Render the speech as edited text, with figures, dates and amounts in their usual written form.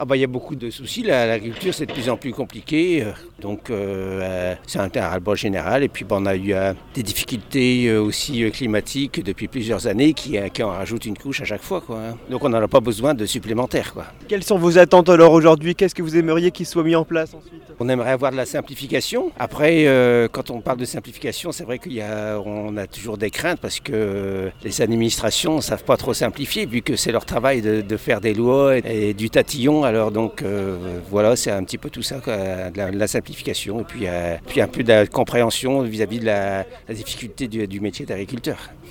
Ah bah, il y a beaucoup de soucis, l'agriculture c'est de plus en plus compliqué, c'est un ras-le-bol général. Et puis on a eu des difficultés aussi climatiques depuis plusieurs années qui en rajoutent une couche à chaque fois, quoi, hein. Donc on n'en a pas besoin de supplémentaires, quoi. Quelles sont vos attentes alors aujourd'hui? Qu'est-ce que vous aimeriez qu'il soit mis en place ensuite? On aimerait avoir de la simplification. Après, quand on parle de simplification, c'est vrai qu'on a toujours des craintes parce que les administrations ne savent pas trop simplifier vu que c'est leur travail de faire des lois et du tatillon. Alors donc voilà, c'est un petit peu tout ça, quoi, de la simplification et puis un peu de la compréhension vis-à-vis de la difficulté du métier d'agriculteur.